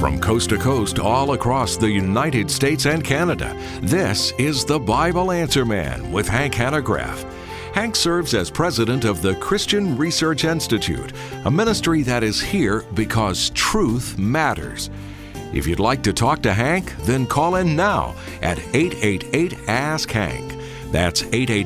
From coast to coast, all across the United States and Canada, this is the Bible Answer Man with Hank Hanegraaff. Hank serves as president of the Christian Research Institute, a ministry that is here because truth matters. If you'd like to talk to Hank, then call in now at 888-ASK-HANK. That's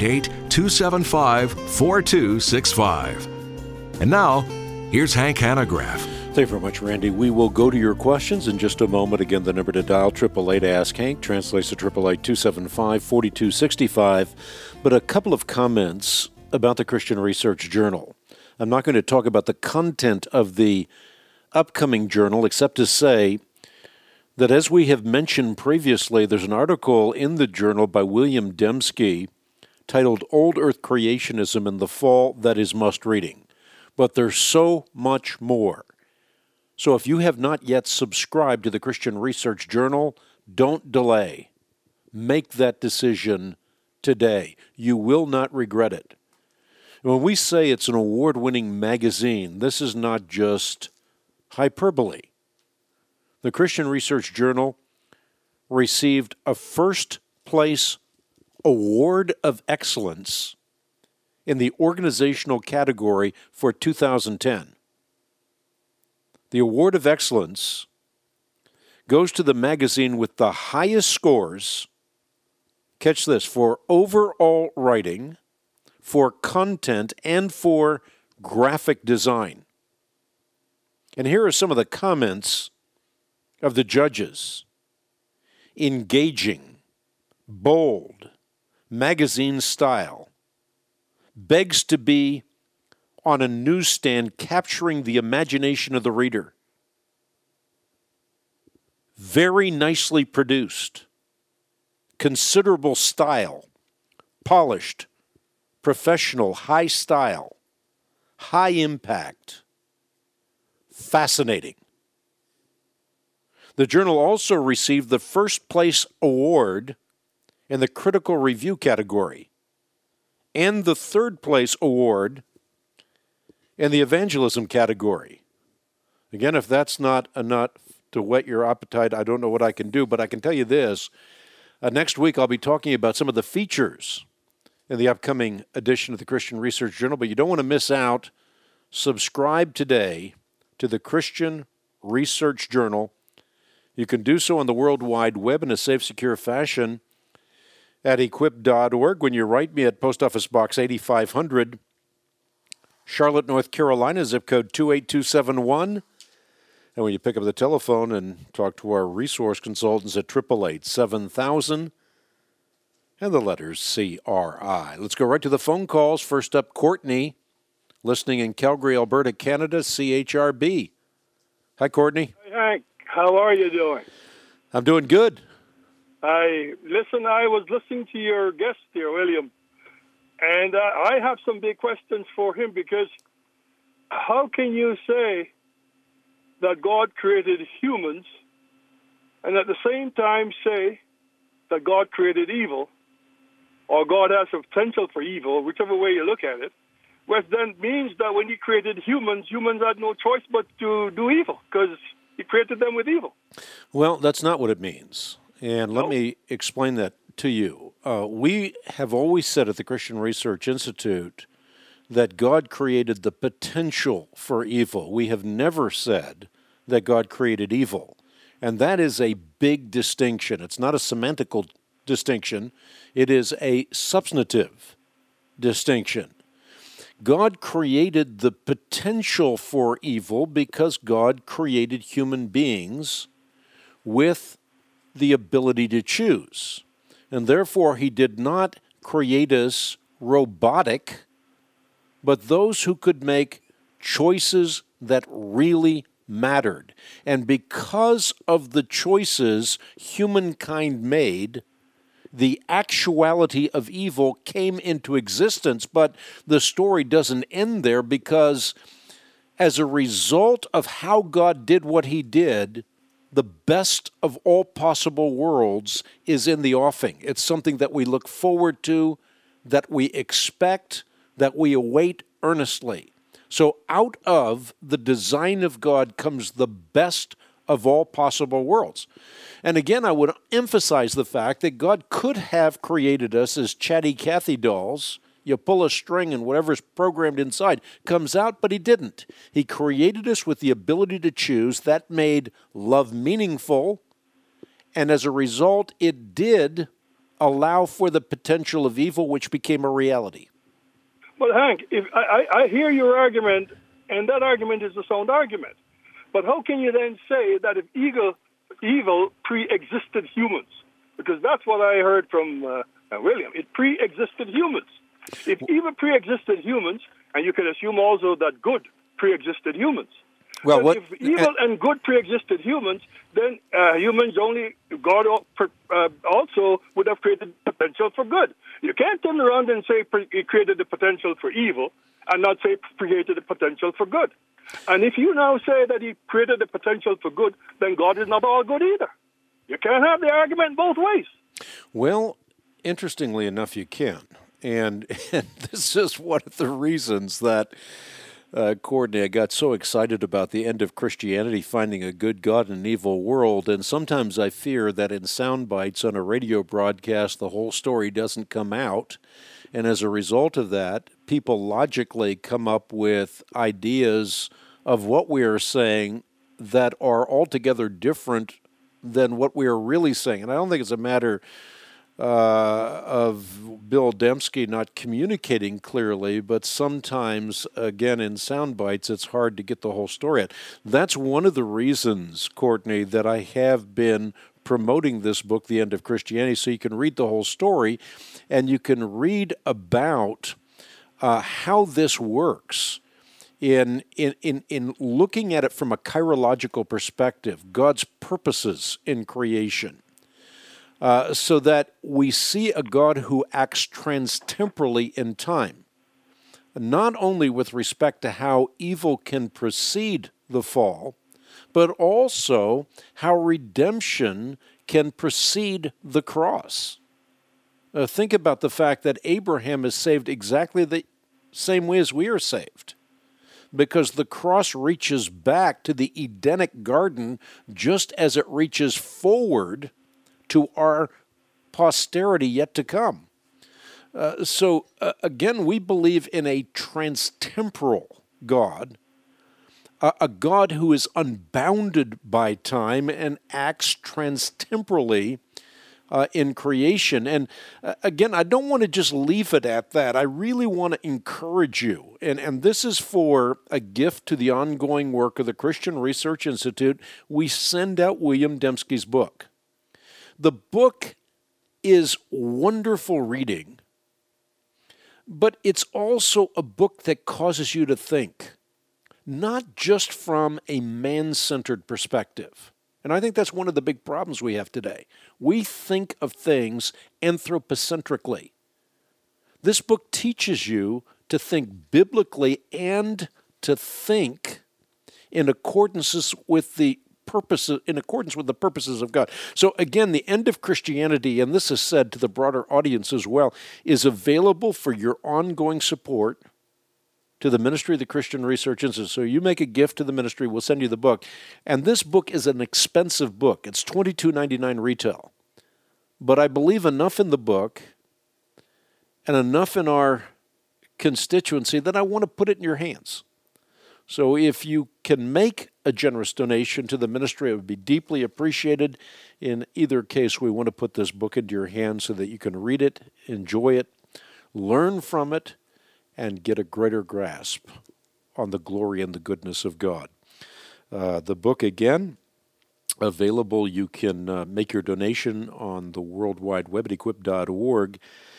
888-275-4265. And now, here's Hank Hanegraaff. Thank you very much, Randy. We will go to your questions in just a moment. Again, the number to dial, 888-ASK-HANK, translates to 888-275-4265. But a couple of comments about the Christian Research Journal. I'm not going to talk about the content of the upcoming journal, except to say that as we have mentioned previously, there's an article in the journal by William Dembski titled Old Earth Creationism in the Fall that is must reading. But there's so much more. So if you have not yet subscribed to the Christian Research Journal, don't delay. Make that decision today. You will not regret it. When we say it's an award-winning magazine, this is not just hyperbole. The Christian Research Journal received a first-place Award of Excellence in the organizational category for 2010. The Award of Excellence goes to the magazine with the highest scores, catch this, for overall writing, for content, and for graphic design. And here are some of the comments of the judges. Engaging, bold, magazine style, begs to be on a newsstand capturing the imagination of the reader. Very nicely produced, considerable style, polished, professional, high style, high impact, fascinating. The journal also received the first place award in the critical review category and the third place award in the evangelism category. Again, if that's not enough to whet your appetite, I don't know what I can do, but I can tell you this. Next week, I'll be talking about some of the features in the upcoming edition of the Christian Research Journal, but you don't want to miss out. Subscribe today to the Christian Research Journal. You can do so on the World Wide Web in a safe, secure fashion at equip.org. When you write me at Post Office Box 8500, Charlotte, North Carolina, zip code 28271. And when you pick up the telephone and talk to our resource consultants at 888-7000 and the letters CRI. Let's go right to the phone calls. First up, Courtney, listening in Calgary, Alberta, Canada, CHRB. Hi, Courtney. Hey, Hank. How are you doing? I'm doing good. I was listening to your guest here, William, and I have some big questions for him because how can you say that God created humans and at the same time say that God created evil or God has a potential for evil, whichever way you look at it, which then means that when he created humans, humans had no choice but to do evil because he created them with evil. Well, that's not what it means. And let me explain that to you. We have always said at the Christian Research Institute that God created the potential for evil. We have never said that God created evil. And that is a big distinction. It's not a semantical distinction. It is a substantive distinction. God created the potential for evil because God created human beings with the ability to choose. And therefore, he did not create us robotic, but those who could make choices that really mattered. And because of the choices humankind made, the actuality of evil came into existence. But the story doesn't end there because as a result of how God did what he did, the best of all possible worlds is in the offing. It's something that we look forward to, that we expect, that we await earnestly. So out of the design of God comes the best of all possible worlds. And again, I would emphasize the fact that God could have created us as chatty Cathy dolls. You pull a string and whatever's programmed inside comes out, but he didn't. He created us with the ability to choose. That made love meaningful, and as a result, it did allow for the potential of evil, which became a reality. Well, Hank, if I hear your argument, and that argument is a sound argument. But how can you then say that if evil pre-existed humans? Because that's what I heard from William. It pre-existed humans. If evil pre-existed humans, and you can assume also that good pre-existed humans. Well, if evil and good pre-existed humans, then humans only, God also would have created potential for good. You can't turn around and say he created the potential for evil and not say created the potential for good. And if you now say that he created the potential for good, then God is not all good either. You can't have the argument both ways. Well, interestingly enough, you can. And this is one of the reasons that, Courtney, I got so excited about the end of Christianity, finding a good God in an evil world. And sometimes I fear that in sound bites on a radio broadcast, the whole story doesn't come out. And as a result of that, people logically come up with ideas of what we are saying that are altogether different than what we are really saying. And I don't think it's a matter of Bill Dembski not communicating clearly, but sometimes, again, in sound bites, it's hard to get the whole story out. That's one of the reasons, Courtney, that I have been promoting this book, The End of Christianity, so you can read the whole story and you can read about how this works in looking at it from a chirological perspective, God's purposes in creation. So that we see a God who acts transtemporally in time, not only with respect to how evil can precede the fall, but also how redemption can precede the cross. Think about the fact that Abraham is saved exactly the same way as we are saved, because the cross reaches back to the Edenic garden just as it reaches forward to our posterity yet to come. So again, we believe in a transtemporal God, a God who is unbounded by time and acts transtemporally in creation. And again, I don't want to just leave it at that. I really want to encourage you, and this is for a gift to the ongoing work of the Christian Research Institute. We send out William Dembski's book. The book is wonderful reading, but it's also a book that causes you to think, not just from a man-centered perspective. And I think that's one of the big problems we have today. We think of things anthropocentrically. This book teaches you to think biblically and to think in accordance with the purposes of God. So again, The End of Christianity, and this is said to the broader audience as well, is available for your ongoing support to the ministry of the Christian Research Institute. So you make a gift to the ministry, we'll send you the book. And this book is an expensive book. It's $22.99 retail. But I believe enough in the book and enough in our constituency that I want to put it in your hands. So if you can make a generous donation to the ministry, it would be deeply appreciated. In either case, we want to put this book into your hands so that you can read it, enjoy it, learn from it, and get a greater grasp on the glory and the goodness of God. The book, again, available. You can make your donation on the World Wide Web at equip.org.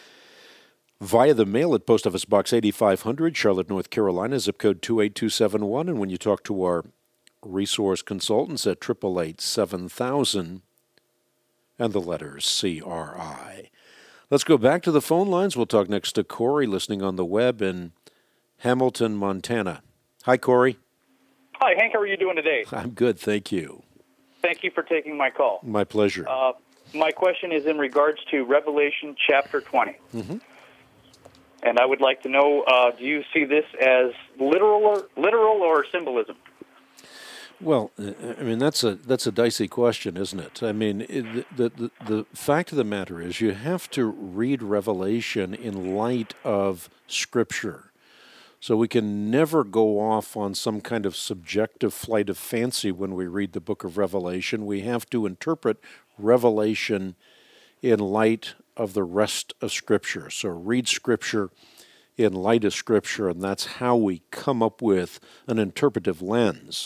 Via the mail at Post Office Box 8500, Charlotte, North Carolina, zip code 28271. And when you talk to our resource consultants at 888-7000 and the letters CRI. Let's go back to the phone lines. We'll talk next to Corey, listening on the web in Hamilton, Montana. Hi, Corey. Hi, Hank. How are you doing today? I'm good, thank you. Thank you for taking my call. My pleasure. My question is in regards to Revelation chapter 20. Mm-hmm. And I would like to know, do you see this as literal or symbolism? Well, I mean, that's a dicey question, isn't it? I mean, the fact of the matter is you have to read Revelation in light of Scripture. So we can never go off on some kind of subjective flight of fancy when we read the book of Revelation. We have to interpret Revelation in light of the rest of Scripture. So read Scripture in light of Scripture, and that's how we come up with an interpretive lens.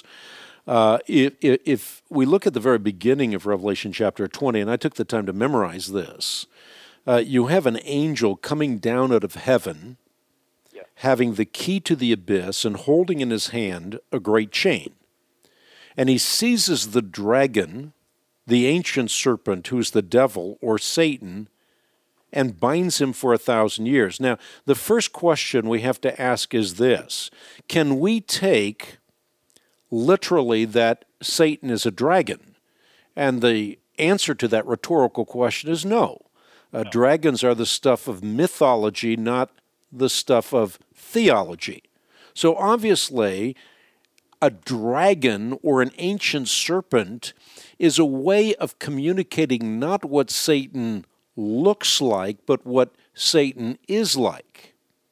If we look at the very beginning of Revelation chapter 20, and I took the time to memorize this, you have an angel coming down out of heaven, having the key to the abyss and holding in his hand a great chain. And he seizes the dragon, the ancient serpent, who's the devil or Satan, and binds him for 1,000 years. Now, the first question we have to ask is this: can we take literally that Satan is a dragon? And the answer to that rhetorical question is no. Dragons are the stuff of mythology, not the stuff of theology. So obviously, a dragon or an ancient serpent is a way of communicating not what Satan looks like, but what Satan is like.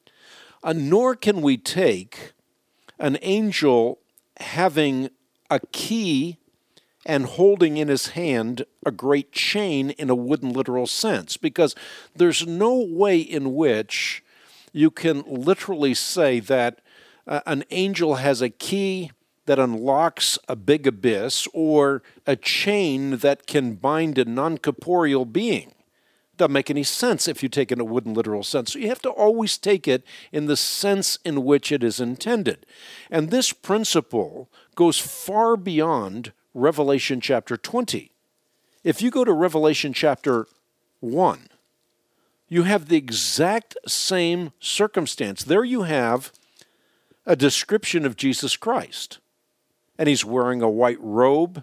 Nor can we take an angel having a key and holding in his hand a great chain in a wooden literal sense, because there's no way in which you can literally say that an angel has a key that unlocks a big abyss or a chain that can bind a non-corporeal being. Doesn't make any sense if you take it in a wooden literal sense. So you have to always take it in the sense in which it is intended. And this principle goes far beyond Revelation chapter 20. If you go to Revelation chapter 1, you have the exact same circumstance. There you have a description of Jesus Christ. And he's wearing a white robe,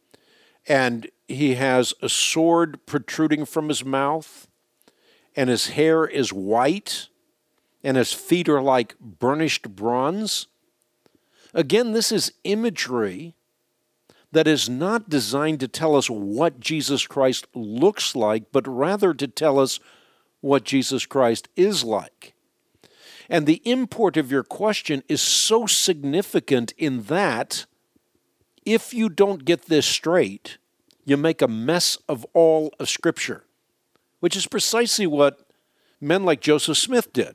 and he has a sword protruding from his mouth, and his hair is white, and his feet are like burnished bronze. Again, this is imagery that is not designed to tell us what Jesus Christ looks like, but rather to tell us what Jesus Christ is like. And the import of your question is so significant in that if you don't get this straight, you make a mess of all of Scripture, which is precisely what men like Joseph Smith did.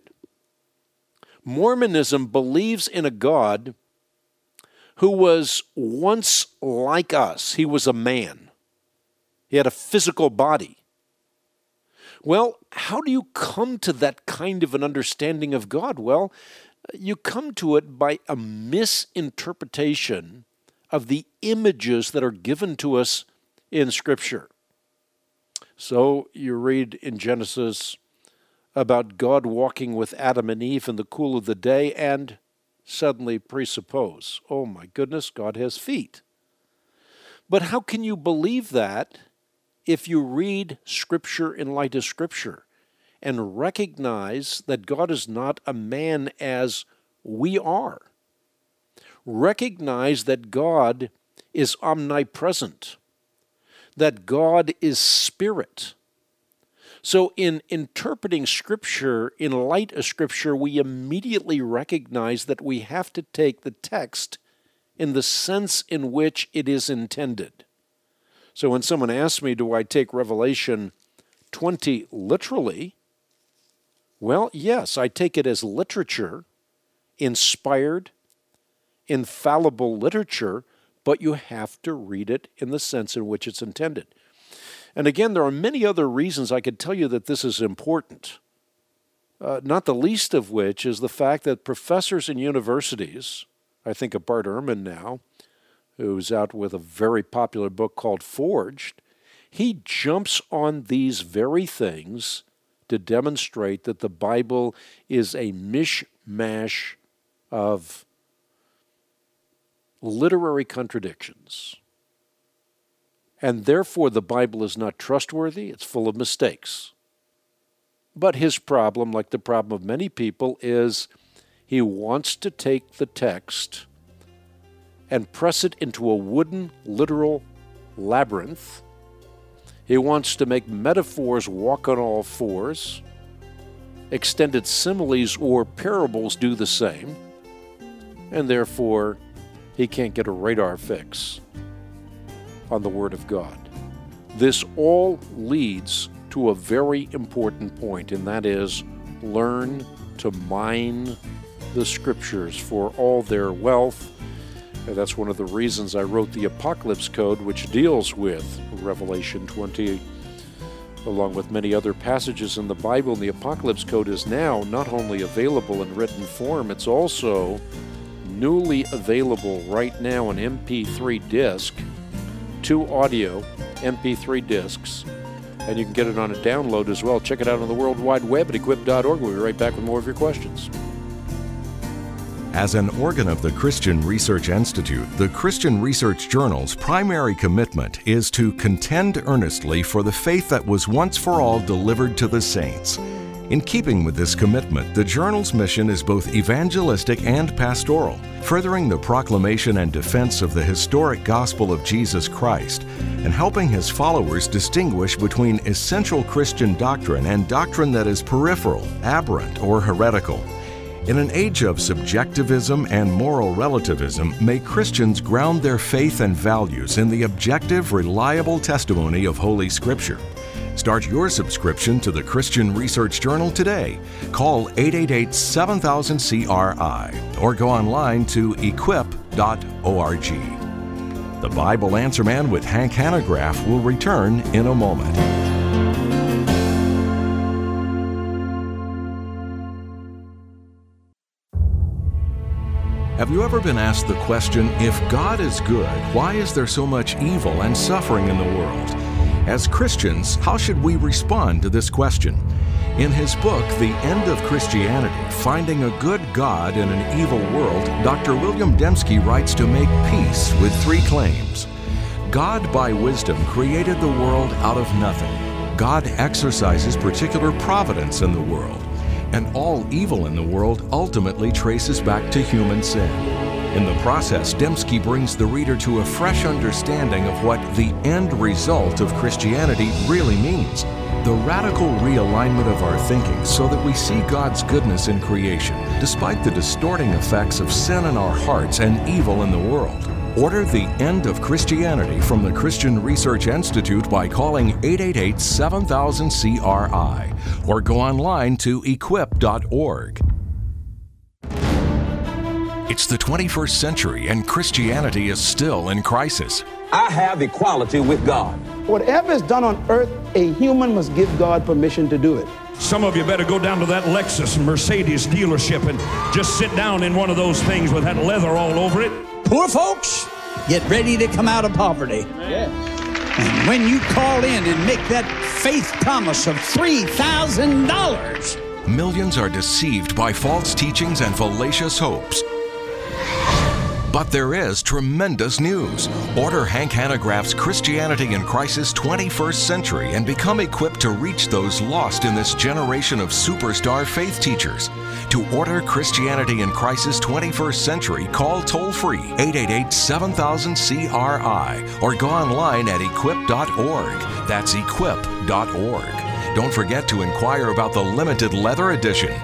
Mormonism believes in a God who was once like us. He was a man. He had a physical body. Well, how do you come to that kind of an understanding of God? Well, you come to it by a misinterpretation of the images that are given to us in Scripture. So you read in Genesis about God walking with Adam and Eve in the cool of the day and suddenly presuppose, oh my goodness, God has feet. But how can you believe that if you read Scripture in light of Scripture and recognize that God is not a man as we are? Recognize that God is omnipresent, that God is spirit. So in interpreting Scripture in light of Scripture, we immediately recognize that we have to take the text in the sense in which it is intended. So when someone asks me, do I take Revelation 20 literally? Well, yes, I take it as literature, inspired, infallible literature, but you have to read it in the sense in which it's intended. And again, there are many other reasons I could tell you that this is important, not the least of which is the fact that professors in universities, I think of Bart Ehrman now, who's out with a very popular book called Forged, he jumps on these very things to demonstrate that the Bible is a mishmash of literary contradictions. And therefore the Bible is not trustworthy, it's full of mistakes. But his problem, like the problem of many people, is he wants to take the text and press it into a wooden, literal labyrinth. He wants to make metaphors walk on all fours. Extended similes or parables do the same. And therefore, he can't get a radar fix on the Word of God. This all leads to a very important point, and that is learn to mine the Scriptures for all their wealth. And that's one of the reasons I wrote the Apocalypse Code, which deals with Revelation 20, along with many other passages in the Bible. And the Apocalypse Code is now not only available in written form, it's also newly available right now in MP3 disc, 2 audio MP3 discs, and you can get it on a download as well. Check it out on the World Wide Web at equip.org. We'll be right back with more of your questions. As an organ of the Christian Research Institute, the Christian Research Journal's primary commitment is to contend earnestly for the faith that was once for all delivered to the saints. In keeping with this commitment, the journal's mission is both evangelistic and pastoral, furthering the proclamation and defense of the historic gospel of Jesus Christ, and helping his followers distinguish between essential Christian doctrine and doctrine that is peripheral, aberrant, or heretical. In an age of subjectivism and moral relativism, may Christians ground their faith and values in the objective, reliable testimony of Holy Scripture. Start your subscription to the Christian Research Journal today. Call 888-7000-CRI or go online to equip.org. The Bible Answer Man with Hank Hanegraaff will return in a moment. Have you ever been asked the question, if God is good, why is there so much evil and suffering in the world? As Christians, how should we respond to this question? In his book, The End of Christianity, Finding a Good God in an Evil World, Dr. William Dembski writes to make peace with 3 claims. God, by wisdom, created the world out of nothing. God exercises particular providence in the world. And all evil in the world ultimately traces back to human sin. In the process, Dembski brings the reader to a fresh understanding of what the end result of Christianity really means. The radical realignment of our thinking so that we see God's goodness in creation, despite the distorting effects of sin in our hearts and evil in the world. Order The End of Christianity from the Christian Research Institute by calling 888-7000-CRI or go online to equip.org. It's the 21st century and Christianity is still in crisis. I have equality with God. Whatever is done on earth, a human must give God permission to do it. Some of you better go down to that Lexus Mercedes dealership and just sit down in one of those things with that leather all over it. Poor folks, get ready to come out of poverty. Yes. And when you call in and make that faith promise of $3,000, millions are deceived by false teachings and fallacious hopes. But there is tremendous news. Order Hank Hanegraaff's Christianity in Crisis 21st Century and become equipped to reach those lost in this generation of superstar faith teachers. To order Christianity in Crisis 21st Century, call toll-free 888-7000-CRI or go online at equip.org. That's equip.org. Don't forget to inquire about the limited leather edition.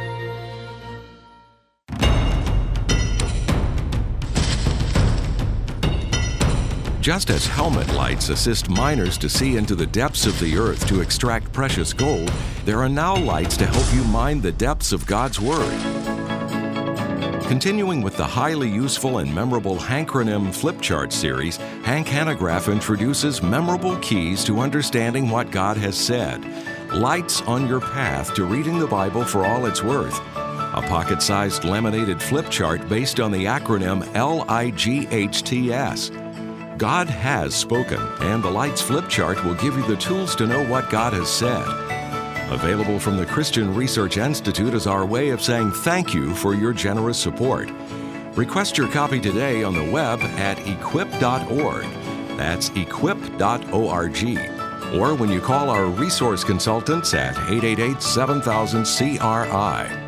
Just as helmet lights assist miners to see into the depths of the earth to extract precious gold, there are now lights to help you mine the depths of God's Word. Continuing with the highly useful and memorable Hankronym Flip Chart series, Hank Hanegraaff introduces memorable keys to understanding what God has said. Lights on your path to reading the Bible for all it's worth. A pocket-sized laminated flip chart based on the acronym LIGHTS. God has spoken, and the Lights Flip Chart will give you the tools to know what God has said. Available from the Christian Research Institute as our way of saying thank you for your generous support. Request your copy today on the web at equip.org. That's equip.org. Or when you call our resource consultants at 888-7000-CRI.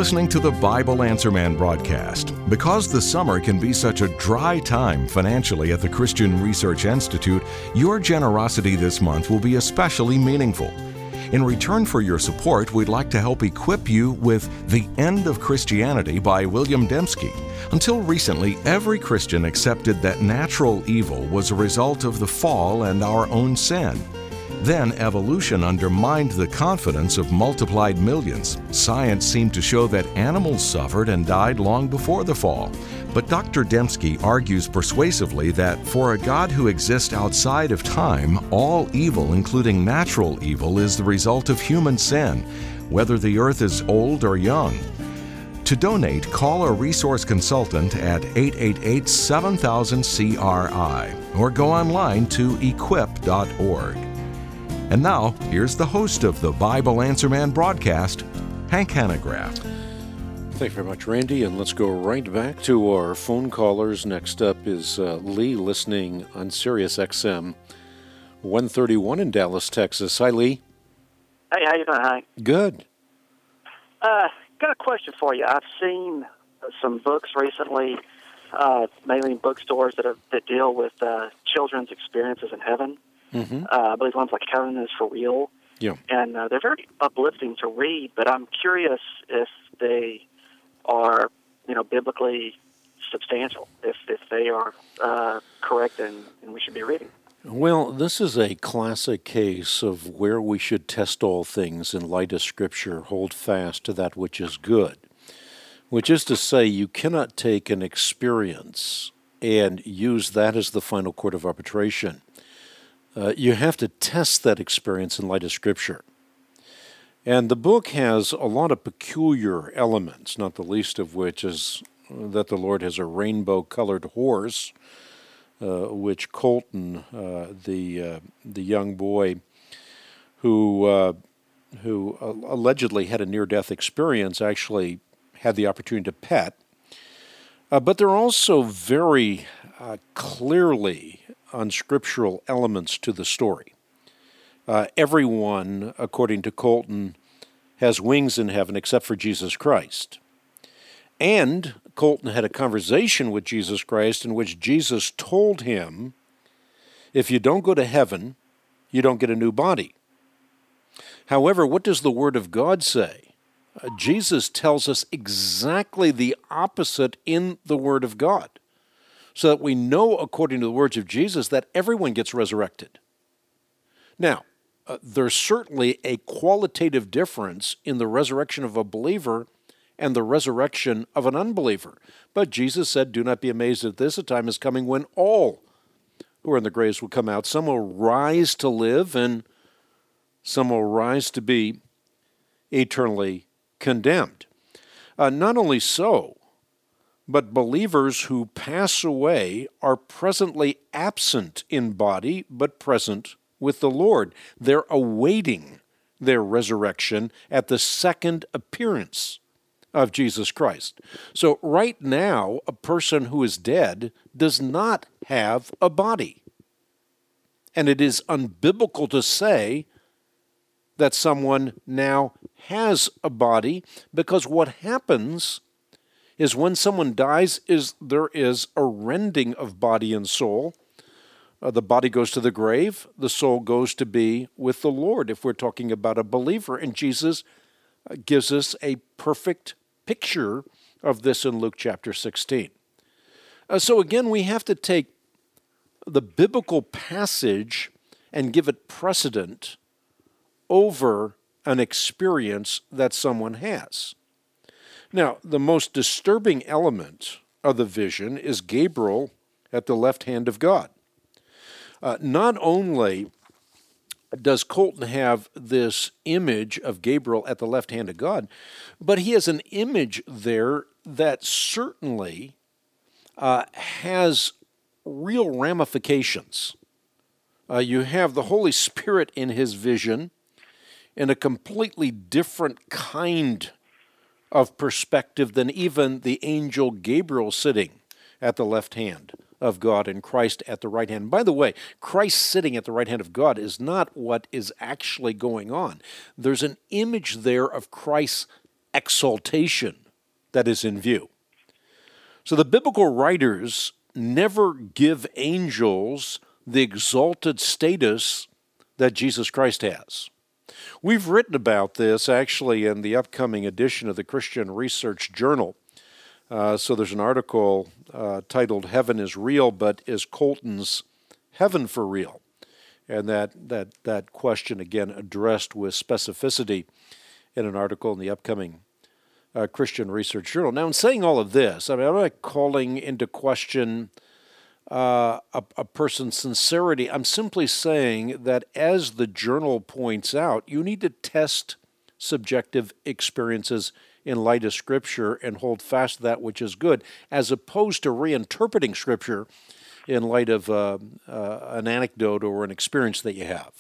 listening to the Bible Answer Man broadcast. Because the summer can be such a dry time financially at the Christian Research Institute, your generosity this month will be especially meaningful. In return for your support, we'd like to help equip you with The End of Christianity by William Dembski. Until recently, every Christian accepted that natural evil was a result of the fall and our own sin. Then evolution undermined the confidence of multiplied millions. Science seemed to show that animals suffered and died long before the fall. But Dr. Dembski argues persuasively that for a God who exists outside of time, all evil, including natural evil, is the result of human sin, whether the earth is old or young. To donate, call a resource consultant at 888-7000-CRI or go online to equip.org. And now, here's the host of the Bible Answer Man broadcast, Hank Hanegraaff. Thank you very much, Randy, and let's go right back to our phone callers. Next up is Lee, listening on Sirius XM 131 in Dallas, Texas. Hi, Lee. Hey, how you doing? Hi. Good. Got a question for you. I've seen some books recently, mainly in bookstores that deal with children's experiences in heaven. Mm-hmm. I believe ones like Heaven is for Real. Yeah. And they're very uplifting to read, but I'm curious if they are, biblically substantial, if they are correct and we should be reading. Well, this is a classic case of where we should test all things in light of Scripture, hold fast to that which is good, which is to say you cannot take an experience and use that as the final court of arbitration. You have to test that experience in light of Scripture. And the book has a lot of peculiar elements, not the least of which is that the Lord has a rainbow-colored horse, which Colton, the young boy who allegedly had a near-death experience, actually had the opportunity to pet. But there are also very clearly unscriptural elements to the story. Everyone, according to Colton, has wings in heaven except for Jesus Christ. And Colton had a conversation with Jesus Christ in which Jesus told him, if you don't go to heaven, you don't get a new body. However, what does the Word of God say? Jesus tells us exactly the opposite in the Word of God, so that we know, according to the words of Jesus, that everyone gets resurrected. Now, there's certainly a qualitative difference in the resurrection of a believer and the resurrection of an unbeliever. But Jesus said, do not be amazed at this, a time is coming when all who are in the graves will come out. Some will rise to live, and some will rise to be eternally condemned. Not only so, but believers who pass away are presently absent in body, but present with the Lord. They're awaiting their resurrection at the second appearance of Jesus Christ. So right now, a person who is dead does not have a body. And it is unbiblical to say that someone now has a body, because what happens is when someone dies, there is a rending of body and soul. The body goes to the grave, the soul goes to be with the Lord, if we're talking about a believer. And Jesus gives us a perfect picture of this in Luke chapter 16. So again, we have to take the biblical passage and give it precedent over an experience that someone has. Now, the most disturbing element of the vision is Gabriel at the left hand of God. Not only does Colton have this image of Gabriel at the left hand of God, but he has an image there that certainly has real ramifications. You have the Holy Spirit in his vision in a completely different kind of perspective than even the angel Gabriel sitting at the left hand of God and Christ at the right hand. By the way, Christ sitting at the right hand of God is not what is actually going on. There's an image there of Christ exaltation that is in view. So the biblical writers never give angels the exalted status that Jesus Christ has. We've written about this actually in the upcoming edition of the Christian Research Journal. So there's an article titled "Heaven is Real, but is Colton's Heaven for Real?" And that question again addressed with specificity in an article in the upcoming Christian Research Journal. Now, in saying all of this, I'm not calling into question a person's sincerity. I'm simply saying that, as the journal points out, you need to test subjective experiences in light of Scripture and hold fast to that which is good, as opposed to reinterpreting Scripture in light of an anecdote or an experience that you have.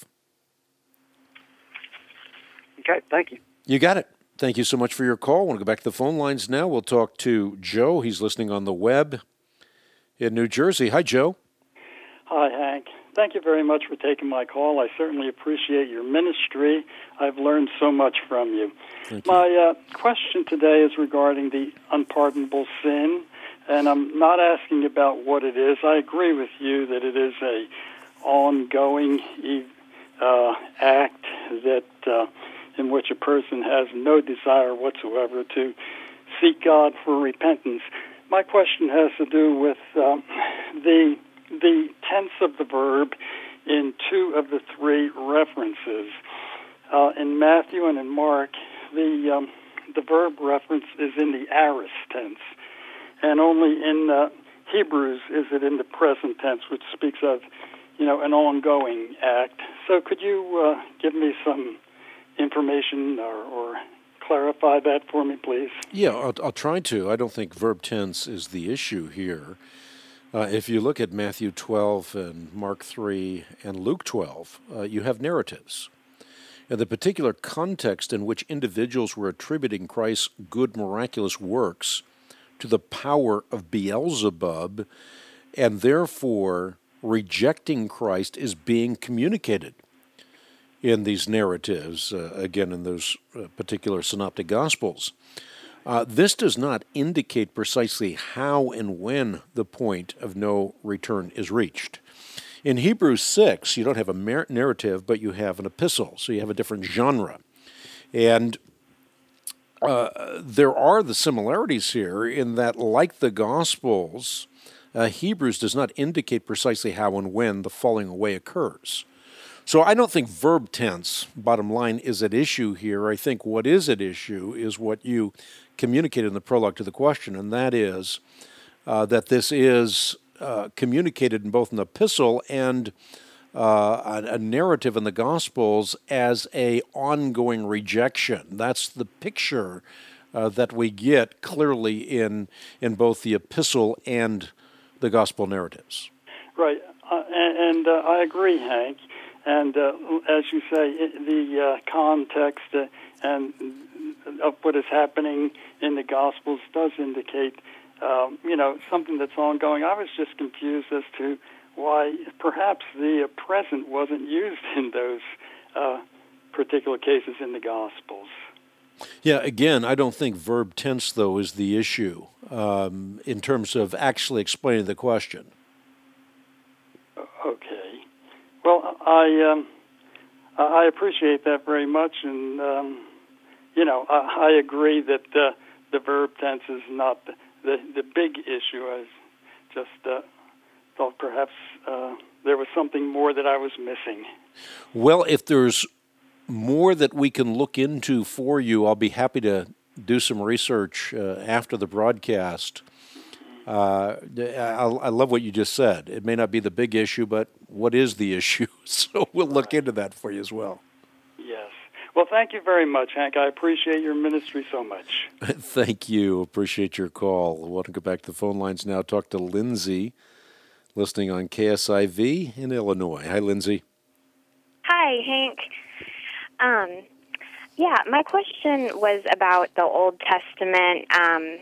Okay, thank you. You got it. Thank you so much for your call. I want to go back to the phone lines now. We'll talk to Joe. He's listening on the web in New Jersey. Hi, Joe. Hi, Hank. Thank you very much for taking my call. I certainly appreciate your ministry. I've learned so much from you. Thank you. My question today is regarding the unpardonable sin, and I'm not asking about what it is. I agree with you that it is a ongoing act that in which a person has no desire whatsoever to seek God for repentance. My question has to do with the tense of the verb in two of the three references. In Matthew and in Mark, the verb reference is in the aorist tense, and only in Hebrews is it in the present tense, which speaks of, an ongoing act. So could you give me some information or clarify that for me, please? Yeah, I'll try to. I don't think verb tense is the issue here. If you look at Matthew 12 and Mark 3 and Luke 12, you have narratives. And the particular context in which individuals were attributing Christ's good miraculous works to the power of Beelzebub, and therefore rejecting Christ, is being communicated in these narratives, again, in those particular synoptic gospels. This does not indicate precisely how and when the point of no return is reached. In Hebrews 6, you don't have a narrative, but you have an epistle, so you have a different genre. And there are the similarities here in that, like the Gospels, Hebrews does not indicate precisely how and when the falling away occurs. So I don't think verb tense, bottom line, is at issue here. I think what is at issue is what you communicated in the prologue to the question, and that is that this is communicated in both an epistle and a narrative in the Gospels as a ongoing rejection. That's the picture that we get clearly in both the epistle and the Gospel narratives. Right, and I agree, Hank. And as you say, the context and of what is happening in the Gospels does indicate, something that's ongoing. I was just confused as to why perhaps the present wasn't used in those particular cases in the Gospels. Yeah, again, I don't think verb tense, though, is the issue in terms of actually explaining the question. Okay. Well, I appreciate that very much, and I agree that the verb tense is not the big issue. I just thought perhaps there was something more that I was missing. Well, if there's more that we can look into for you, I'll be happy to do some research after the broadcast. I love what you just said. It may not be the big issue, but what is the issue? So we'll look into that for you as well. Yes. Well, thank you very much, Hank. I appreciate your ministry so much. Thank you. Appreciate your call. I want to go back to the phone lines now. Talk to Lindsay, listening on KSIV in Illinois. Hi, Lindsay. Hi, Hank. My question was about the Old Testament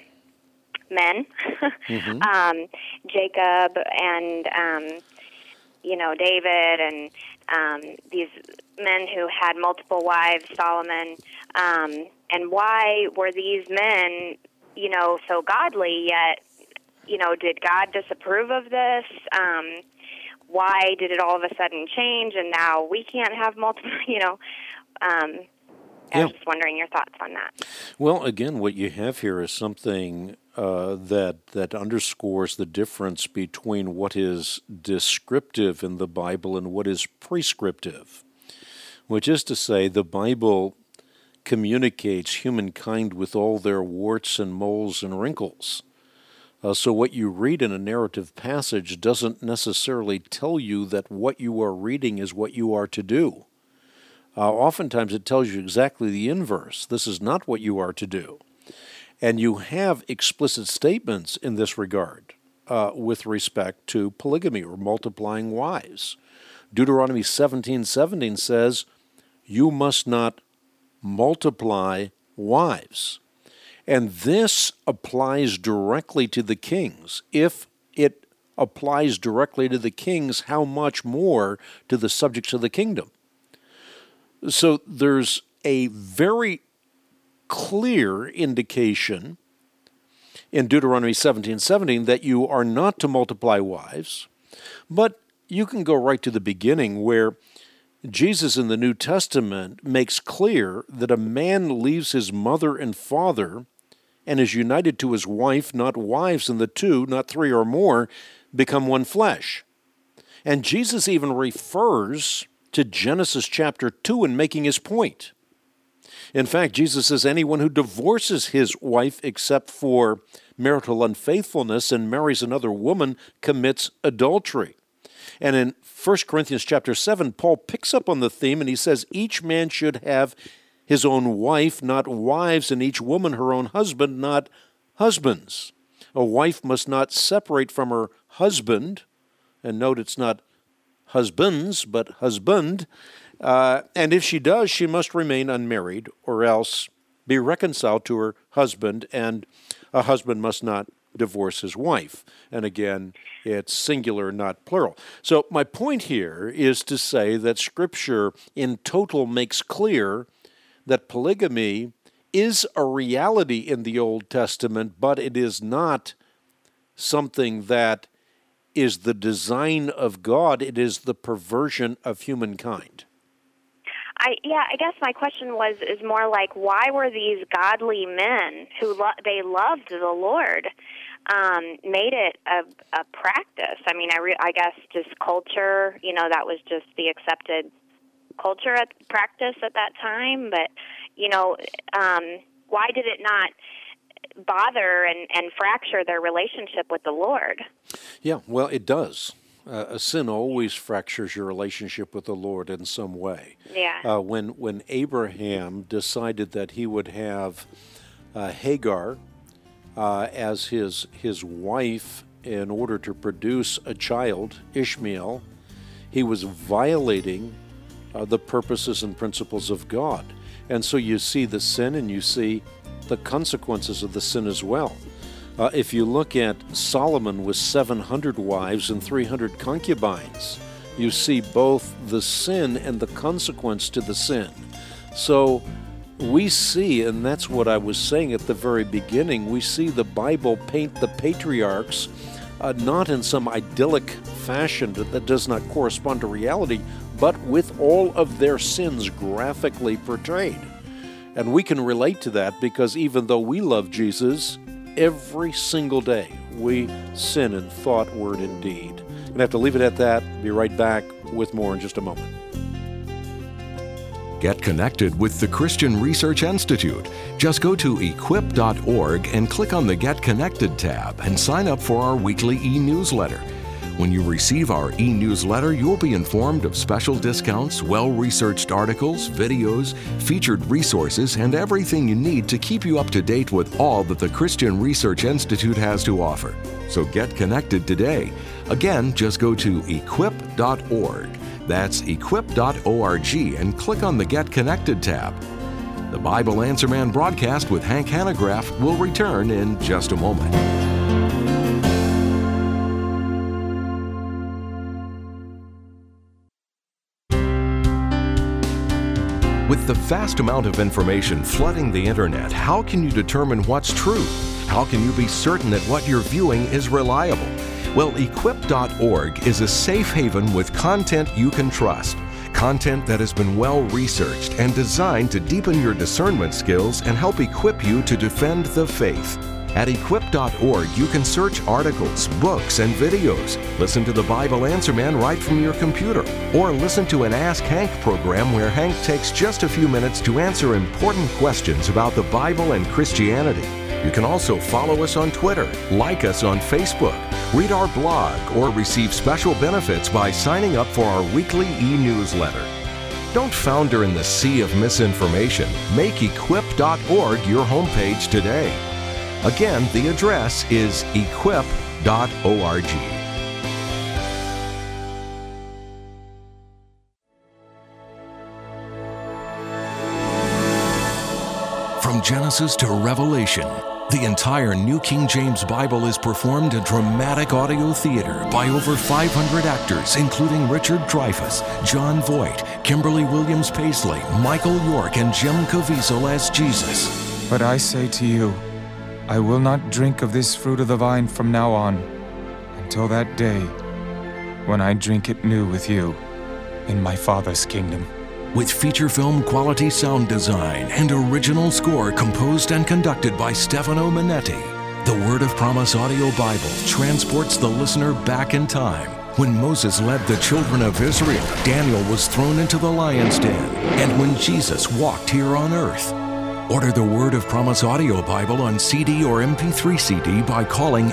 men, Mm-hmm. Jacob and David and these men who had multiple wives, Solomon, and why were these men, so godly, yet, did God disapprove of this? Why did it all of a sudden change, and now we can't have multiple, I was just wondering your thoughts on that. Well, again, what you have here is something that underscores the difference between what is descriptive in the Bible and what is prescriptive, which is to say the Bible communicates humankind with all their warts and moles and wrinkles. So what you read in a narrative passage doesn't necessarily tell you that what you are reading is what you are to do. Oftentimes it tells you exactly the inverse. This is not what you are to do. And you have explicit statements in this regard with respect to polygamy or multiplying wives. Deuteronomy 17:17 says, you must not multiply wives. And this applies directly to the kings. If it applies directly to the kings, how much more to the subjects of the kingdom? So there's a very clear indication in Deuteronomy 17:17 that you are not to multiply wives, but you can go right to the beginning where Jesus in the New Testament makes clear that a man leaves his mother and father and is united to his wife, not wives, and the two, not three or more, become one flesh. And Jesus even refers to Genesis chapter 2 in making his point. In fact, Jesus says anyone who divorces his wife except for marital unfaithfulness and marries another woman commits adultery. And in 1 Corinthians chapter 7, Paul picks up on the theme and he says each man should have his own wife, not wives, and each woman her own husband, not husbands. A wife must not separate from her husband, and note it's not husbands, but husband, and if she does, she must remain unmarried or else be reconciled to her husband, and a husband must not divorce his wife. And again, it's singular, not plural. So my point here is to say that Scripture in total makes clear that polygamy is a reality in the Old Testament, but it is not something that is the design of God. It is the perversion of humankind. I guess my question is more like, why were these godly men who they loved the Lord made it a practice? I mean, I guess just culture, that was just the accepted culture practice at that time. But, why did it not bother and fracture their relationship with the Lord? Yeah, well, it does. A sin always fractures your relationship with the Lord in some way. Yeah. When Abraham decided that he would have Hagar as his wife in order to produce a child, Ishmael, he was violating the purposes and principles of God. And so you see the sin and you see the consequences of the sin as well. If you look at Solomon with 700 wives and 300 concubines, you see both the sin and the consequence to the sin. So we see, and that's what I was saying at the very beginning, we see the Bible paint the patriarchs not in some idyllic fashion that does not correspond to reality, but with all of their sins graphically portrayed. And we can relate to that because even though we love Jesus, every single day we sin in thought, word, and deed. I'm going to have to leave it at that. Be right back with more in just a moment. Get connected with the Christian Research Institute. Just go to equip.org and click on the Get Connected tab and sign up for our weekly e-newsletter. When you receive our e-newsletter, you'll be informed of special discounts, well-researched articles, videos, featured resources, and everything you need to keep you up to date with all that the Christian Research Institute has to offer. So get connected today. Again, just go to equip.org. That's equip.org and click on the Get Connected tab. The Bible Answer Man broadcast with Hank Hanegraaff will return in just a moment. With the vast amount of information flooding the internet, how can you determine what's true? How can you be certain that what you're viewing is reliable? Well, Equip.org is a safe haven with content you can trust. Content that has been well researched and designed to deepen your discernment skills and help equip you to defend the faith. At Equip.org, you can search articles, books, and videos, listen to the Bible Answer Man right from your computer, or listen to an Ask Hank program where Hank takes just a few minutes to answer important questions about the Bible and Christianity. You can also follow us on Twitter, like us on Facebook, read our blog, or receive special benefits by signing up for our weekly e-newsletter. Don't founder in the sea of misinformation. Make Equip.org your homepage today. Again, the address is equip.org. From Genesis to Revelation, the entire New King James Bible is performed in dramatic audio theater by over 500 actors, including Richard Dreyfuss, John Voight, Kimberly Williams Paisley, Michael York, and Jim Caviezel as Jesus. But I say to you, I will not drink of this fruit of the vine from now on, until that day when I drink it new with you in my Father's kingdom. With feature film quality sound design and original score composed and conducted by Stefano Minetti, the Word of Promise audio Bible transports the listener back in time. When Moses led the children of Israel, Daniel was thrown into the lion's den, and when Jesus walked here on earth. Order the Word of Promise audio Bible on CD or MP3 CD by calling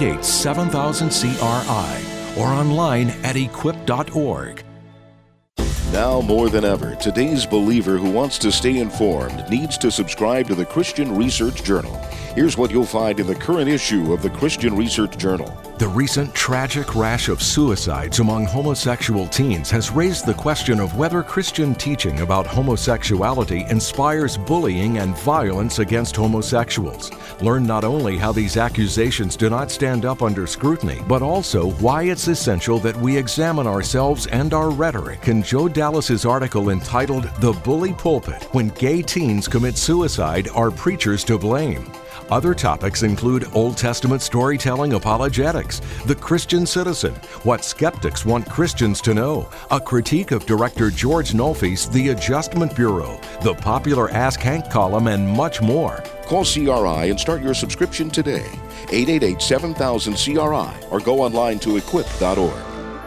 888-7000-CRI or online at equip.org. Now more than ever, today's believer who wants to stay informed needs to subscribe to the Christian Research Journal. Here's what you'll find in the current issue of the Christian Research Journal. The recent tragic rash of suicides among homosexual teens has raised the question of whether Christian teaching about homosexuality inspires bullying and violence against homosexuals. Learn not only how these accusations do not stand up under scrutiny, but also why it's essential that we examine ourselves and our rhetoric in Joe Dallas's article entitled "The Bully Pulpit: When Gay Teens Commit Suicide, Are Preachers to Blame?" Other topics include Old Testament storytelling apologetics, the Christian citizen, what skeptics want Christians to know, a critique of director George Nolfi's The Adjustment Bureau, the popular Ask Hank column, and much more. Call CRI and start your subscription today. 888-7000-CRI or go online to equip.org.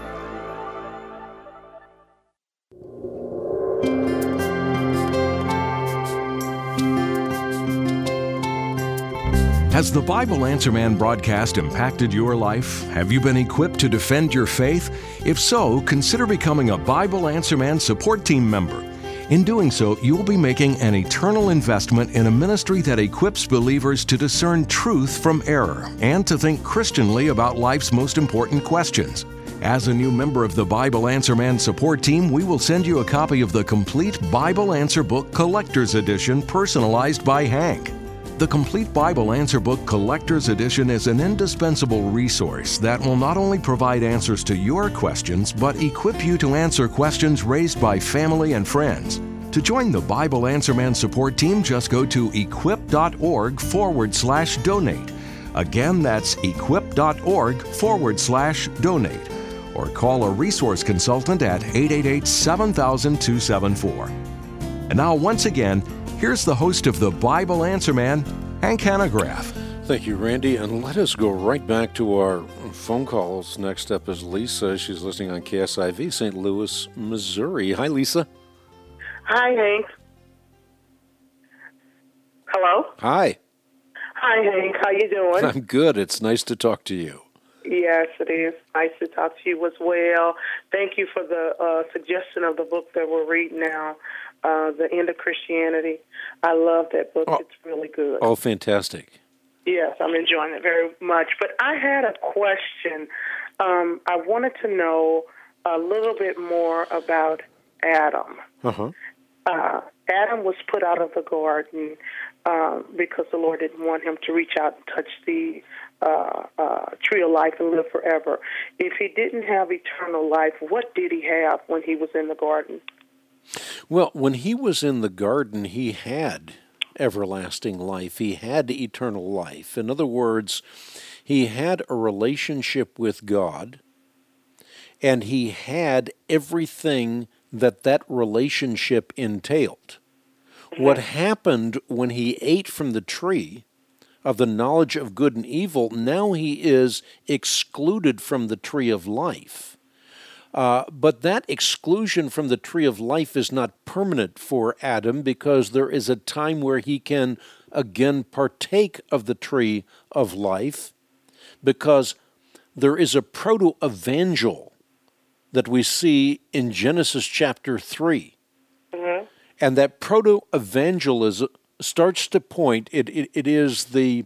Has the Bible Answer Man broadcast impacted your life? Have you been equipped to defend your faith? If so, consider becoming a Bible Answer Man support team member. In doing so, you'll be making an eternal investment in a ministry that equips believers to discern truth from error and to think Christianly about life's most important questions. As a new member of the Bible Answer Man support team, we will send you a copy of the complete Bible Answer Book Collector's Edition personalized by Hank. The Complete Bible Answer Book Collector's Edition is an indispensable resource that will not only provide answers to your questions, but equip you to answer questions raised by family and friends. To join the Bible Answer Man support team, just go to equip.org/donate. Again, that's equip.org/donate. Or call a resource consultant at 888-7000-274. And now, once again, here's the host of the Bible Answer Man, Hank Hanegraaff. Thank you, Randy. And let us go right back to our phone calls. Next up is Lisa. She's listening on KSIV, St. Louis, Missouri. Hi, Lisa. Hi, Hank. Hello? Hi. Hi, Hank. How you doing? I'm good. It's nice to talk to you. Yes, it is. Nice to talk to you as well. Thank you for the suggestion of the book that we're reading now, The End of Christianity. I love that book. It's really good. Oh, fantastic. Yes, I'm enjoying it very much. But I had a question. I wanted to know a little bit more about Adam. Uh-huh. Adam was put out of the garden because the Lord didn't want him to reach out and touch the tree of life and live forever. If he didn't have eternal life, what did he have when he was in the garden? Well, when he was in the garden, he had everlasting life. He had eternal life. In other words, he had a relationship with God, and he had everything that that relationship entailed. What happened when he ate from the tree of the knowledge of good and evil, now he is excluded from the tree of life. But that exclusion from the tree of life is not permanent for Adam, because there is a time where he can again partake of the tree of life, because there is a proto-evangel that we see in Genesis chapter 3. Mm-hmm. And that proto-evangelism starts to point, it is the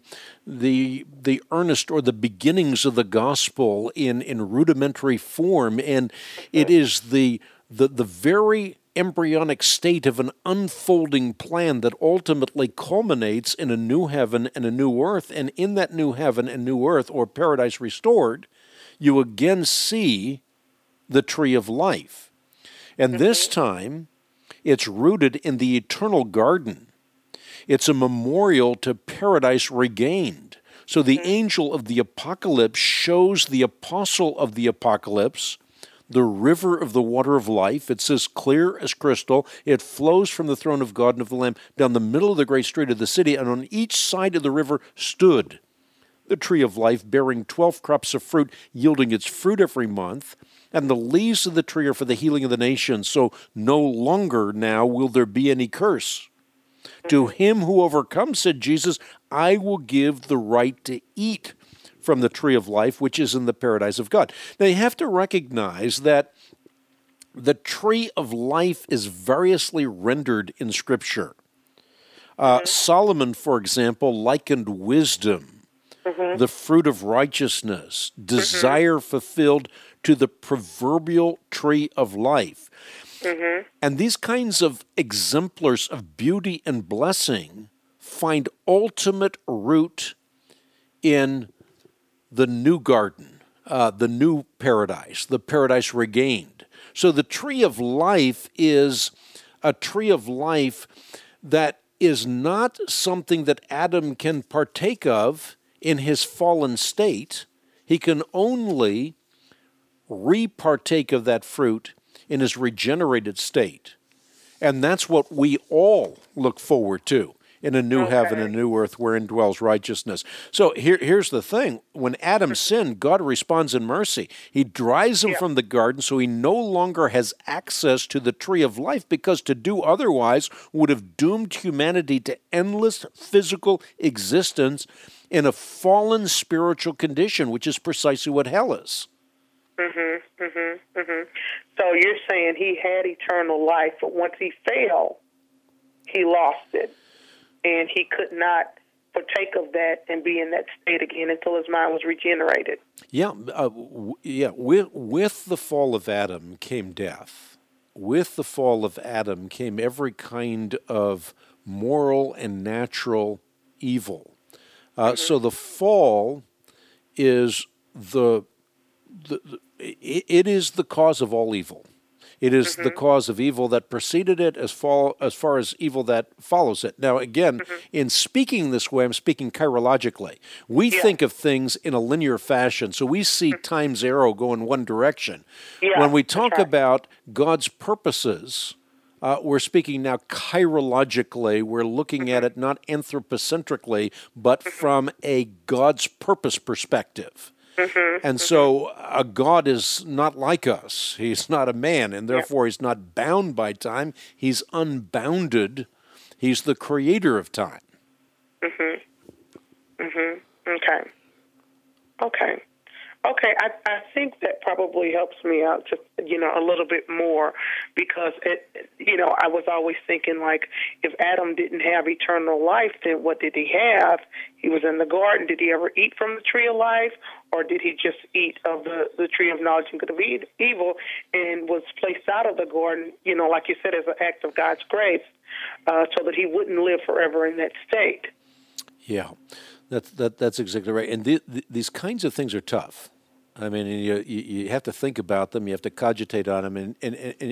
earnest or the beginnings of the gospel in rudimentary form, and it is the very embryonic state of an unfolding plan that ultimately culminates in a new heaven and a new earth. And in that new heaven and new earth, or paradise restored, you again see the tree of life. And this time, it's rooted in the eternal garden. It's a memorial to paradise regained. So the angel of the apocalypse shows the apostle of the apocalypse the river of the water of life. It's as clear as crystal. It flows from the throne of God and of the Lamb down the middle of the great street of the city, and on each side of the river stood the tree of life, bearing 12 crops of fruit, yielding its fruit every month. And the leaves of the tree are for the healing of the nations. So no longer now will there be any curse. To him who overcomes, said Jesus, I will give the right to eat from the tree of life, which is in the paradise of God. Now you have to recognize that the tree of life is variously rendered in Scripture. Solomon, for example, likened wisdom, the fruit of righteousness, desire fulfilled, to the proverbial tree of life. And these kinds of exemplars of beauty and blessing find ultimate root in the new garden, the new paradise, the paradise regained. So the tree of life is a tree of life that is not something that Adam can partake of in his fallen state. He can only repartake of that fruit in his regenerated state. And that's what we all look forward to in a new heaven and a new earth wherein dwells righteousness. So here's the thing. When Adam sinned, God responds in mercy. He drives him from the garden, so he no longer has access to the tree of life, because to do otherwise would have doomed humanity to endless physical existence in a fallen spiritual condition, which is precisely what hell is. So you're saying he had eternal life, but once he fell, he lost it, and he could not partake of that and be in that state again until his mind was regenerated. With the fall of Adam came death. With the fall of Adam came every kind of moral and natural evil. So the fall is it is the cause of all evil. It is the cause of evil that preceded it as far as evil that follows it. Now, again, in speaking this way, I'm speaking chirologically. We think of things in a linear fashion, so we see time's arrow go in one direction. When we talk about God's purposes, we're speaking now chirologically. We're looking at it not anthropocentrically, but from a God's purpose perspective. And so a God is not like us. He's not a man, and therefore he's not bound by time. He's unbounded. He's the creator of time. Okay, I think that probably helps me out just, a little bit more, because I was always thinking, like, if Adam didn't have eternal life, then what did he have? He was in the garden. Did he ever eat from the tree of life, or did he just eat of the tree of knowledge and good of evil and was placed out of the garden, like you said, as an act of God's grace, so that he wouldn't live forever in that state? Yeah, that's exactly right. And these kinds of things are tough. I mean, you have to think about them, you have to cogitate on them, and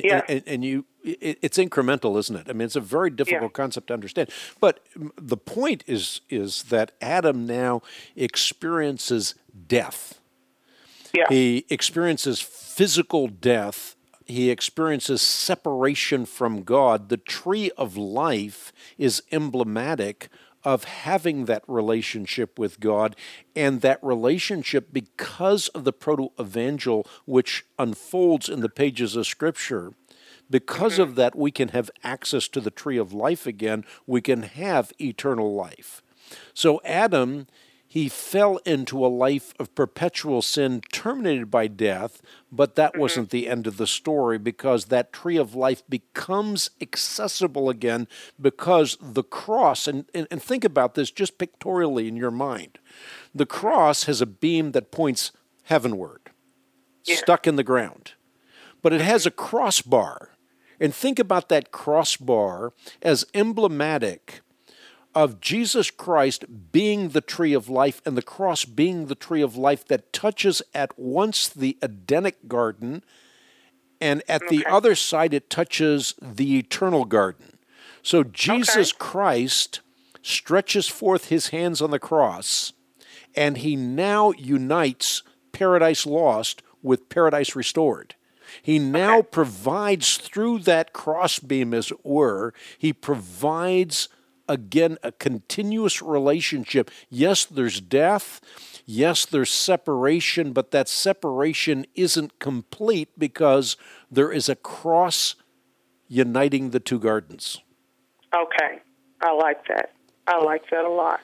it's incremental, isn't it? I mean, it's a very difficult concept to understand. But the point is that Adam now experiences death. Yeah. He experiences physical death. He experiences separation from God. The tree of life is emblematic of having that relationship with God, and that relationship, because of the proto-evangel which unfolds in the pages of Scripture, because of that we can have access to the tree of life again. We can have eternal life. So Adam, he fell into a life of perpetual sin terminated by death, but that wasn't the end of the story, because that tree of life becomes accessible again because the cross, and think about this just pictorially in your mind. The cross has a beam that points heavenward, stuck in the ground, but it has a crossbar. And think about that crossbar as emblematic of Jesus Christ being the tree of life, and the cross being the tree of life that touches at once the Edenic garden, and at the other side it touches the eternal garden. So Jesus Christ stretches forth his hands on the cross, and he now unites paradise lost with paradise restored. He now provides through that crossbeam, as it were, he provides again a continuous relationship. Yes, there's death. Yes, there's separation, but that separation isn't complete because there is a cross uniting the two gardens. Okay. I like that. I like that a lot.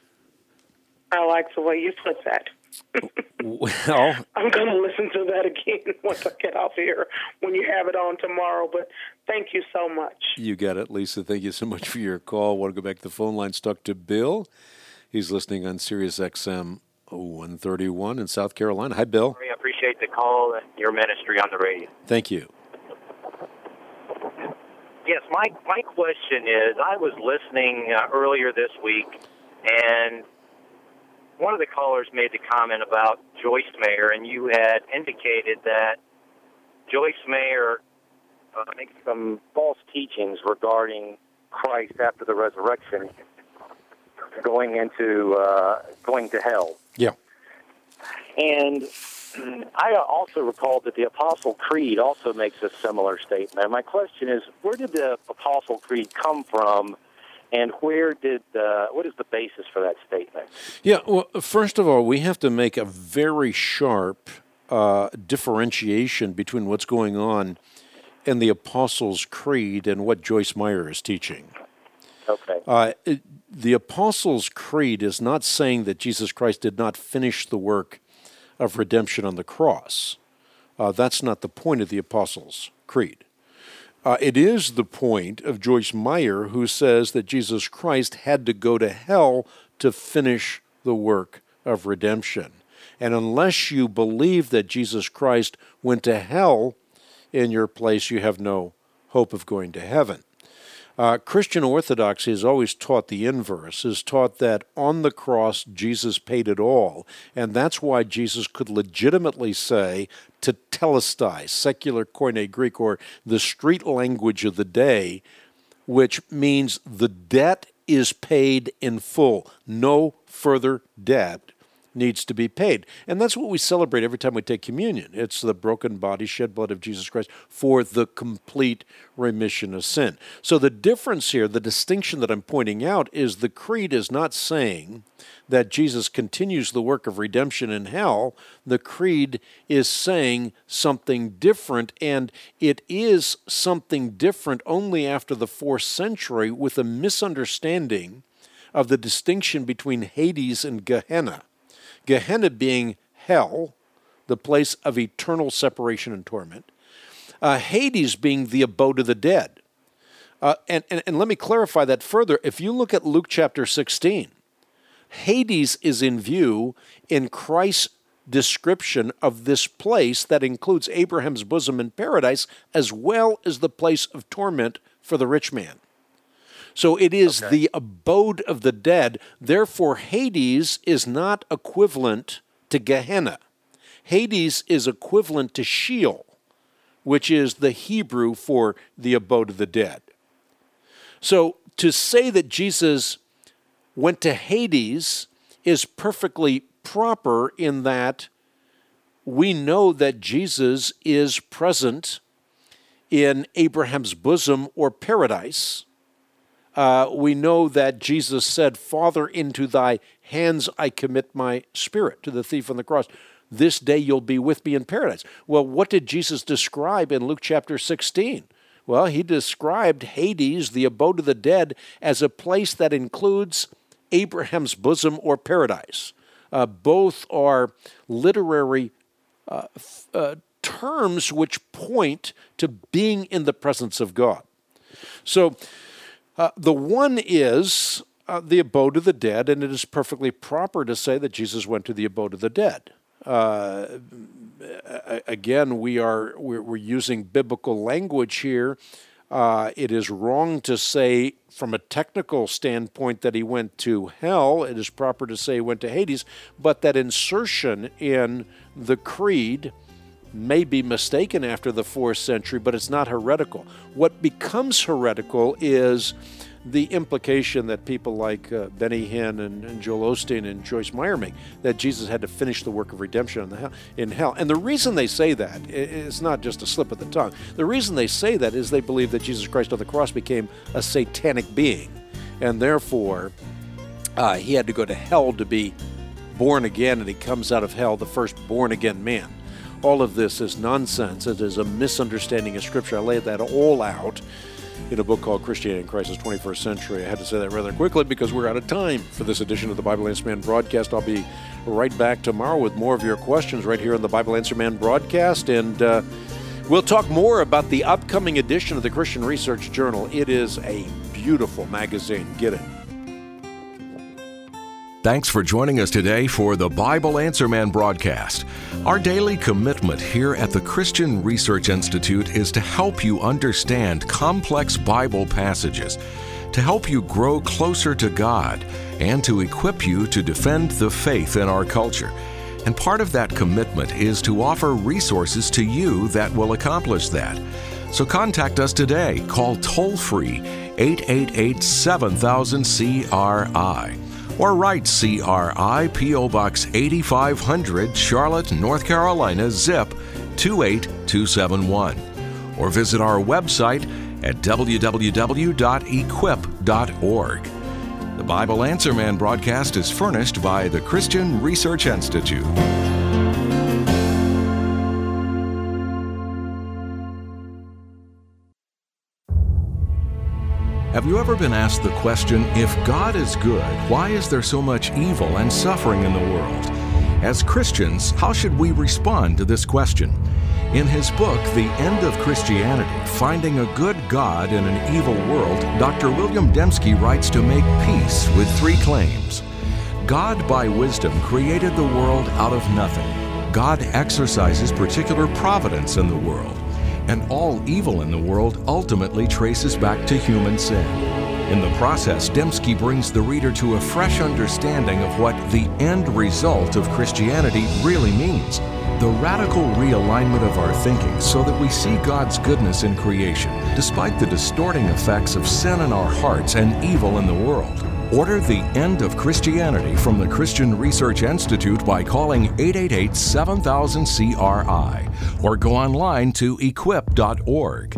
I like the way you put that. Well, I'm going to listen to that again once I get off here when you have it on tomorrow, but thank you so much. You got it, Lisa. Thank you so much for your call. I want to go back to the phone line, stuck to Bill. He's listening on Sirius XM 131 in South Carolina. Hi, Bill. I appreciate the call and your ministry on the radio. Thank you. Yes, my question is, I was listening earlier this week, and one of the callers made the comment about Joyce Meyer, and you had indicated that Joyce Meyer makes some false teachings regarding Christ after the resurrection, going to hell. Yeah. And I also recall that the Apostle Creed also makes a similar statement. My question is, where did the Apostle Creed come from? And what is the basis for that statement? Yeah, well, first of all, we have to make a very sharp differentiation between what's going on in the Apostles' Creed and what Joyce Meyer is teaching. Okay. The Apostles' Creed is not saying that Jesus Christ did not finish the work of redemption on the cross. That's not the point of the Apostles' Creed. It is the point of Joyce Meyer, who says that Jesus Christ had to go to hell to finish the work of redemption. And unless you believe that Jesus Christ went to hell in your place, you have no hope of going to heaven. Christian orthodoxy has always taught the inverse, has taught that on the cross Jesus paid it all, and that's why Jesus could legitimately say tetelestai, secular Koine Greek, or the street language of the day, which means the debt is paid in full. No further debt needs to be paid. And that's what we celebrate every time we take communion. It's the broken body, shed blood of Jesus Christ for the complete remission of sin. So the difference here, the distinction that I'm pointing out, is the creed is not saying that Jesus continues the work of redemption in hell. The creed is saying something different, and it is something different only after the 4th century with a misunderstanding of the distinction between Hades and Gehenna. Gehenna being hell, the place of eternal separation and torment. Hades being the abode of the dead. And let me clarify that further. If you look at Luke chapter 16, Hades is in view in Christ's description of this place that includes Abraham's bosom in paradise, as well as the place of torment for the rich man. So it is the abode of the dead. Therefore, Hades is not equivalent to Gehenna. Hades is equivalent to Sheol, which is the Hebrew for the abode of the dead. So to say that Jesus went to Hades is perfectly proper in that we know that Jesus is present in Abraham's bosom or paradise. We know that Jesus said, Father, into thy hands I commit my spirit, to the thief on the cross. This day you'll be with me in paradise. Well, what did Jesus describe in Luke chapter 16? Well, he described Hades, the abode of the dead, as a place that includes Abraham's bosom or paradise. Both are literary terms which point to being in the presence of God. So the one is the abode of the dead, and it is perfectly proper to say that Jesus went to the abode of the dead. Again, we're using biblical language here. It is wrong to say from a technical standpoint that he went to hell. It is proper to say he went to Hades, but that insertion in the creed may be mistaken after the 4th century, but it's not heretical. What becomes heretical is the implication that people like Benny Hinn and Joel Osteen and Joyce Meyer make, that Jesus had to finish the work of redemption in hell. And the reason they say that is not just a slip of the tongue. The reason they say that is they believe that Jesus Christ on the cross became a satanic being, and therefore he had to go to hell to be born again, and he comes out of hell the first born-again man. All of this is nonsense. It is a misunderstanding of Scripture. I laid that all out in a book called Christianity in Crisis 21st Century. I had to say that rather quickly because we're out of time for this edition of the Bible Answer Man broadcast. I'll be right back tomorrow with more of your questions right here on the Bible Answer Man broadcast, and we'll talk more about the upcoming edition of the Christian Research Journal. It is a beautiful magazine. Get it. Thanks for joining us today for the Bible Answer Man broadcast. Our daily commitment here at the Christian Research Institute is to help you understand complex Bible passages, to help you grow closer to God, and to equip you to defend the faith in our culture. And part of that commitment is to offer resources to you that will accomplish that. So contact us today. Call toll-free 888-7000-CRI. Or write CRI, P.O. Box 8500, Charlotte, North Carolina, zip 28271. Or visit our website at www.equip.org. The Bible Answer Man broadcast is furnished by the Christian Research Institute. Have you ever been asked the question, if God is good, why is there so much evil and suffering in the world? As Christians, how should we respond to this question? In his book, The End of Christianity, Finding a Good God in an Evil World, Dr. William Dembski writes to make peace with 3 claims. God, by wisdom, created the world out of nothing. God exercises particular providence in the world. And all evil in the world ultimately traces back to human sin. In the process, Dembski brings the reader to a fresh understanding of what the end result of Christianity really means. The radical realignment of our thinking so that we see God's goodness in creation, despite the distorting effects of sin in our hearts and evil in the world. Order The End of Christianity from the Christian Research Institute by calling 888-7000-CRI or go online to equip.org.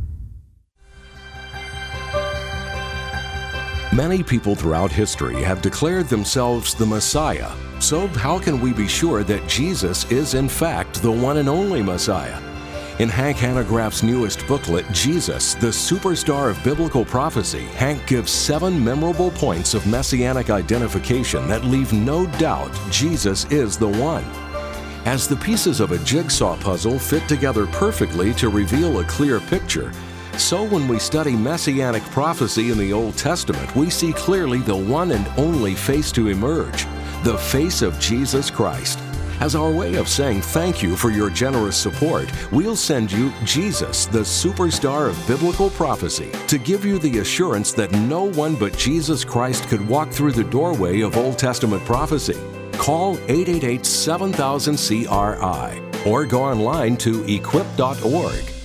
Many people throughout history have declared themselves the Messiah. So how can we be sure that Jesus is in fact the one and only Messiah? In Hank Hanegraaff's newest booklet, Jesus, the Superstar of Biblical Prophecy, Hank gives 7 memorable points of messianic identification that leave no doubt Jesus is the one. As the pieces of a jigsaw puzzle fit together perfectly to reveal a clear picture, so when we study messianic prophecy in the Old Testament, we see clearly the one and only face to emerge, the face of Jesus Christ. As our way of saying thank you for your generous support, we'll send you Jesus, the Superstar of Biblical Prophecy, to give you the assurance that no one but Jesus Christ could walk through the doorway of Old Testament prophecy. Call 888-7000-CRI or go online to equip.org.